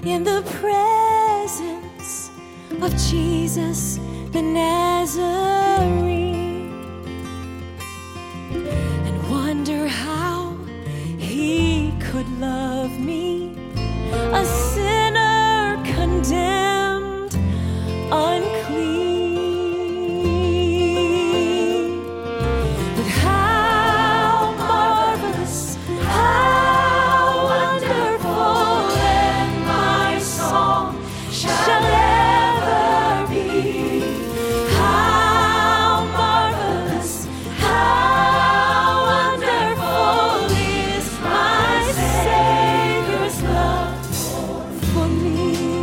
in the presence of Jesus the Nazarene, and wonder how he could love me, a sinner condemned unclean. But how marvelous, how wonderful, and my song shall ever be. How marvelous, how wonderful is my Savior's love for me.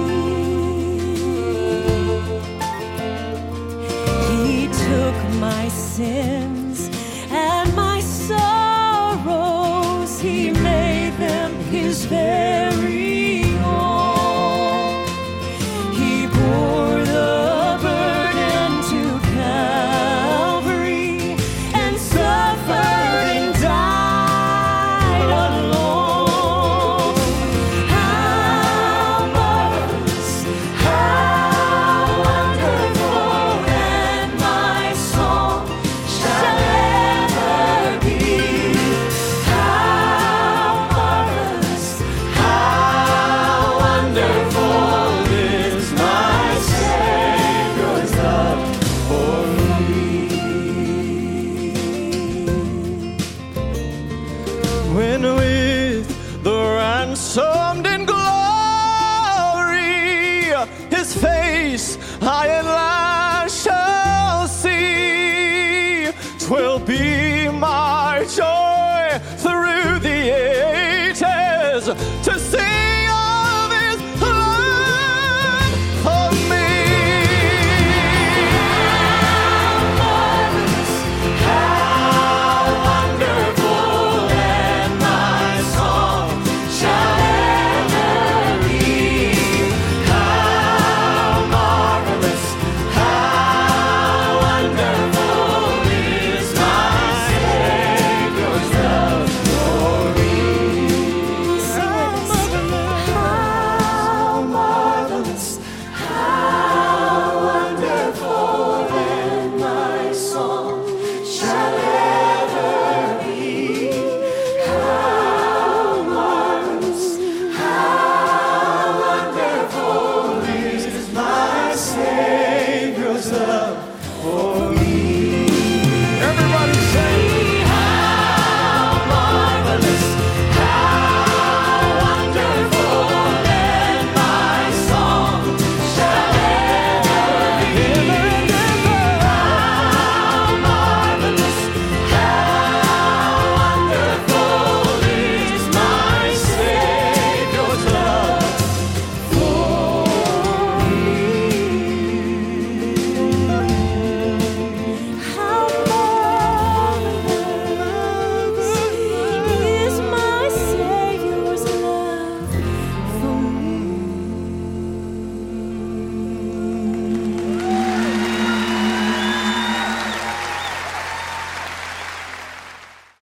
He took my sins and my sorrows, he made them his very own. He bore the burden to Calvary and suffered and died alone. How marvelous, how wonderful, and my song shall ever be. How marvelous, how wonderful is my Savior's love for me. When with the ransomed in glory, his face high and